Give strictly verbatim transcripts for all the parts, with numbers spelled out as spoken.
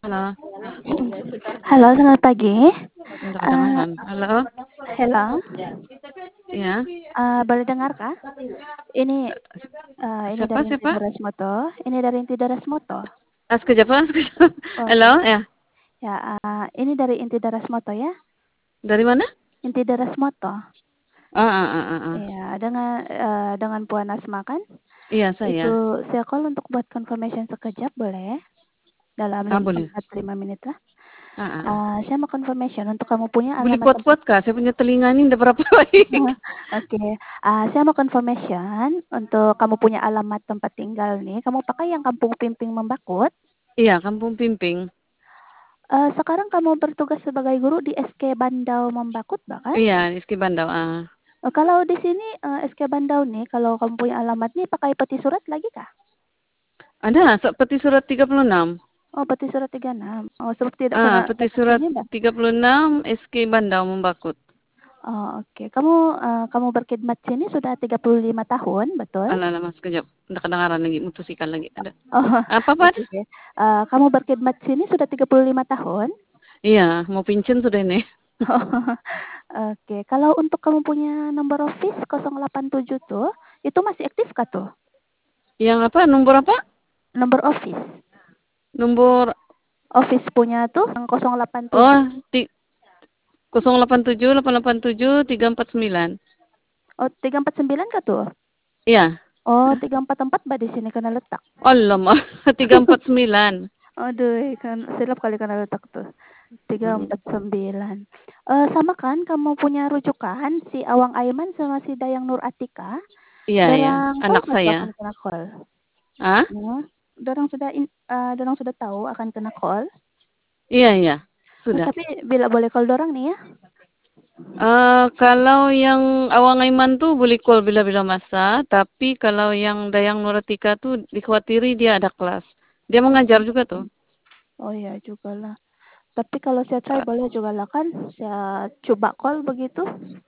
Halo. Halo, selamat pagi. Minta Eee, kedengaran. Halo? hello, Iya. eee, boleh dengar kah? Ini, S eee, ini siapa dari Inti siapa? Daras Moto ini dari Inti Daras Moto. Ah, sekejap ah, sekejap. Oh Halo, iya. ya. Ya, eee, ini dari Inti Daras Moto ya. Dari mana? Inti Daras Moto. Ah ah ah ah ah. Iya, dengan, eee, dengan Puan Asma kan? Iya, Itu saya. saya call untuk buat confirmation sekejap boleh? Dalam Ah, lim boleh. empat, lima menit lah. Ah ah ah. Eee, saya mau confirmation untuk kamu punya Boleh alamat tempat kuat-kuat, Kak, saya punya telinga ini ndak berapa baik. Oke, eee, saya mau confirmation untuk kamu punya alamat tempat tinggal nih, kamu pakai yang Kampung Pimping Membakut? Iya, Kampung Pimping. Eee, sekarang kamu bertugas sebagai guru di S K Bandau Membakut bahkan? Iya, Rizky Bandau, ah. Eee, kalau di sini, eee, S K Bandau nih, kalau kamu punya alamat nih pakai peti surat lagi kah? Ada, se peti surat tiga puluh enam. Oh, peti surat tiga enam. Oh, sebab tidak Ah, pernah peti dapat surat ini, Mbak. tiga puluh enam S K Bandau Membakut. Oh, oke. Kamu, eee, kamu berkhidmat sini sudah tiga puluh lima tahun, betul? Alah, alah, Mas, sekejap. Ndak kedengaran lagi, mutus ikan lagi. Ada. Oh, Apa, Pak? oke oke. Eee, kamu berkhidmat sini sudah tiga puluh lima tahun? Iya, mau pincen sudah ini. Oh, oke. Kalau untuk kamu punya nomor office nol delapan tujuh tuh, itu masih aktif kah tuh? Yang apa? Nomor apa? Nomor office. Nomor Office punya tuh yang nol delapan tujuh. oh, ti nol delapan tujuh delapan delapan tujuh tiga empat sembilan. Oh, tiga empat sembilan kah tuh? Iya. Oh, tiga empat empat Mbak di sini kena letak. Alamak, tiga empat sembilan. Aduh, kan silap kali kena letak tuh. tiga Mhm. empat sembilan. Eh, sama kan kamu punya rujukan si Awang Aiman sama si Dayang Nur Atika? Iya, iya, Dorang tahu anak nggak tuh saya. akan kena call? Ah? Hmm, dorang sudah in, eh, dorang sudah tahu akan kena call? Iya, iya, Oh, sudah. tapi bila boleh call dorang nih ya? Eh, kalau yang Awang Aiman tuh boleh call bila-bila masa, tapi kalau yang Dayang Nuratika tuh dikhawatiri dia ada kelas. Dia mengajar juga tuh. Oh iya juga lah. Tapi kalau saya try Eh, boleh juga lah kan? Saya coba call begitu.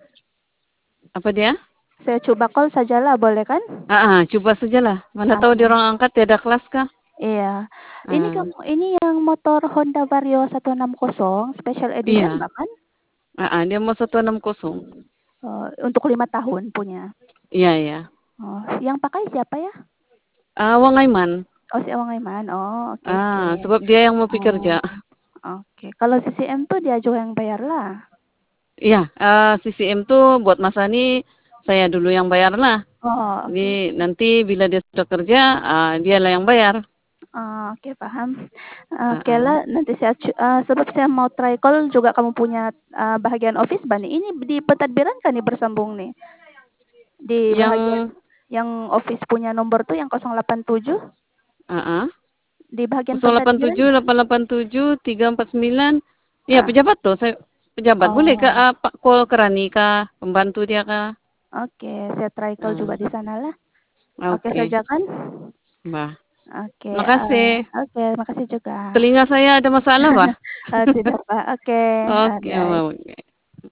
apa dia? Saya coba call sajalah boleh kan? Ah, ah, coba sajalah. Mana tahu dia Ah, orang angkat dia ada kelas kah? iya. Ini Ah, kamu ini yang motor Honda Vario seratus enam puluh special edition iya. bahkan Ah, ah, dia mau seratus enam puluh. eh, untuk lima tahun punya. Iya, iya. Oh, yang pakai siapa ya? Ah, Awang Aiman. Oh, si Awang Aiman. Oh, oke oke. Ah, sebab dia yang mau Oh, bekerja. oke. Kalau C C M tuh dia juga yang bayar lah. Iya, eee, C C M tuh buat Mas Ani, saya dulu yang bayar lah. Oh, Jadi oke. nanti bila dia sudah kerja, ah, dialah yang bayar. Oh, oke paham. Oke Heeh. lah, nanti saya cu- eh, sebab saya mau try call juga kamu punya eh, bahagian office Bani. Ini di Petadbiran kan nih bersambung nih. Di bahagian Yang yang office punya nomor tuh yang nol delapan tujuh heeh, di bahagian nol delapan Petadbiran. tujuh delapan delapan tujuh tiga empat sembilan. Iya, Ah, pejabat tuh, saya pejabat. Boleh Kak, oh, ah, Pak call ke Rani kah? Pembantu dia kah? oke. Saya try call juga Ah, di sana lah. Oke oke, saja kan? Mbah. Oke, eh, Makasih. oke, makasih juga. Telinga saya ada masalah, Pak. Eh, tidak Pak. Oke, Oke, ada. Mbak.